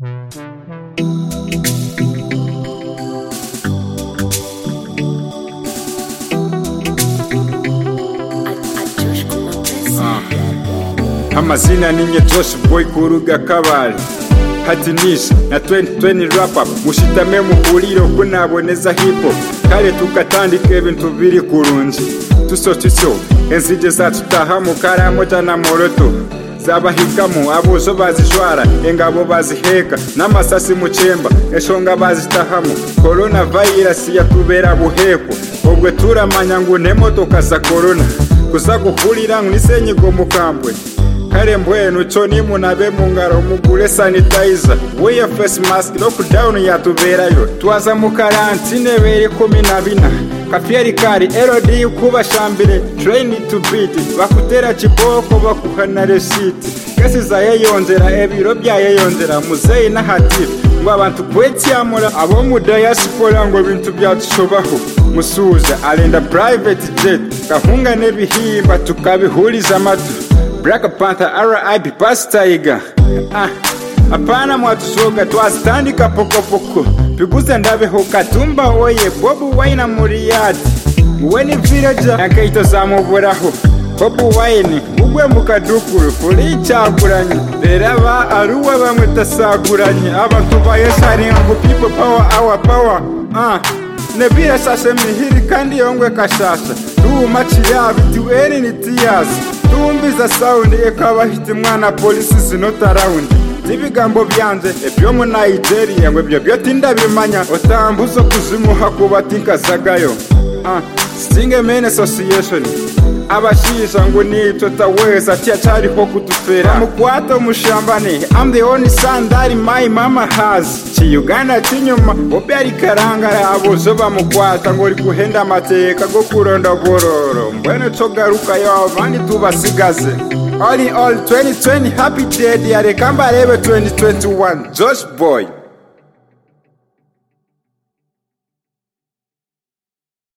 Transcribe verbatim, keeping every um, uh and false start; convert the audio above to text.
Amazina ninye Josh Boy kuruga kabari hatinisha na twenty twenty rap up mushitame muhuriro ko naboneza hip hop kare tukatandika ibintu biri kurunji tusotiso enzije zacu taha mu karamo jana moroto zabahikamo abuzo bazijwara engabo baziheka n'amasasi mu cemba eshonga bazitahamo corona virus yatubera buheko ubwo turamanya ngo nemodoka za corona kuza guhurira nisenye go mukambwe kare mbwenu cyo ni munabe mu ngaro mugure sanitizer weya face mask lockdown yatuberayo twaza mu karantine bere kumi na bina kafieri kari L D kuba shambire train to beat bakutera kiboko bakuhana receipt kesi za yeyonzera ebiro bya yeyonzera muzeyi na hatif ngo abantu kwetyamura abo mu diaspora ngo bintu byatushobaho musuza alenda private jet kahunga nebihimba tukabihuriza amatu Black Panther R I P Pass Tiger. Ah, apana mwatusoga twazitandika poko poko piguze ndabeho katumba oye Bobu Wine Muriyadi Weni villager akaito zamuburaho Bobu Wine ugwe mukadukuru kuri cyakuranye beraba aruwa bamwe tasaguranye abantu bayesari ngo people power our power ah nebira sase mihiri kandi yongwe kashasha du machira bitu eni nitiyazi tumbiza sound ekaba hiti mwana police is not around tibigambo byanze ebyo mu Nigeria ngo byo byo tinda bimanya otambuzo kuzimuha kubatinka zagayo ah Singe Men Association abashisha ngo nitwe taweza cyacari ko kudufera mukwato mushambane I'm the only son that my mama has chi Uganda tinyuma obyari karangara abuzo bamukwata ngo ri kuhenda amateka go kuronda bororo mbwene togaruka yo abandi tubasigaze all in all twenty twenty happy day ya rekamba rebe twenty twenty-one Josh Boy.